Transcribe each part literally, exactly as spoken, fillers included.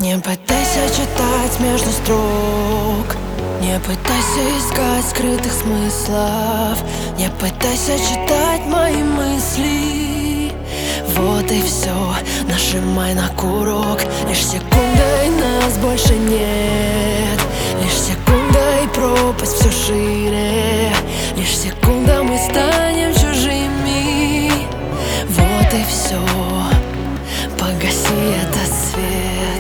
Не пытайся читать между строк, не пытайся искать скрытых смыслов, не пытайся читать мои мысли. Вот и все, нажимай на курок. Лишь секундой нас больше нет, лишь секундой пропасть все шире, лишь секунда мы станем чужими. Вот и все, погаси этот свет.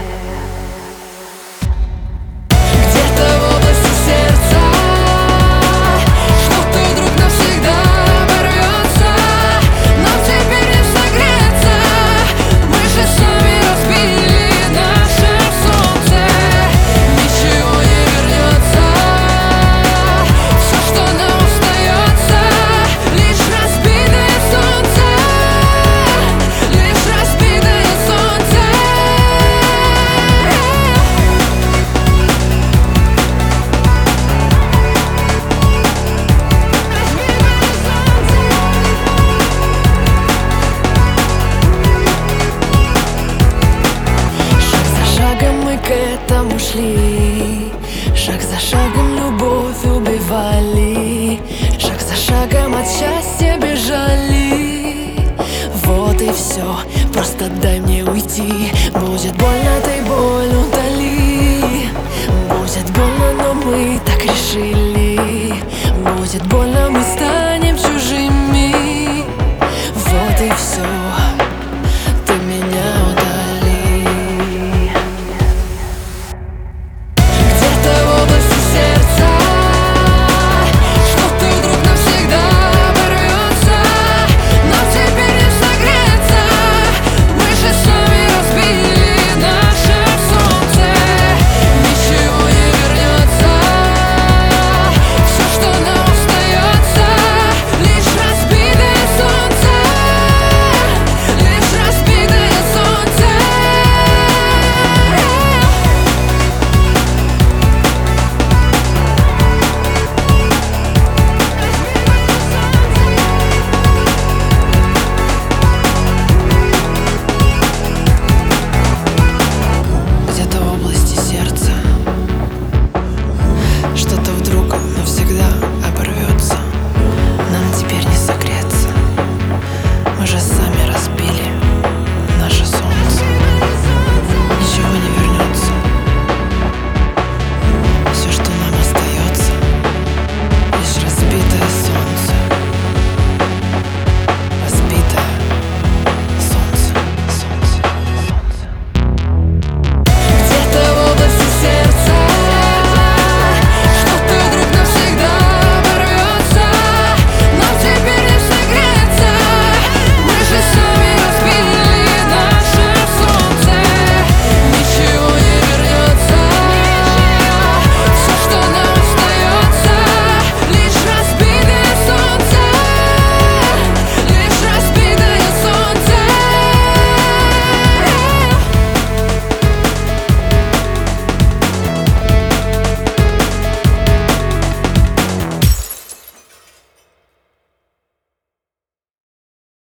К этому шли, шаг за шагом любовь убивали, шаг за шагом от счастья бежали. Вот и все, просто дай мне уйти. Будет больно, ты боль утоли. Будет больно, но мы так решили. Будет больно.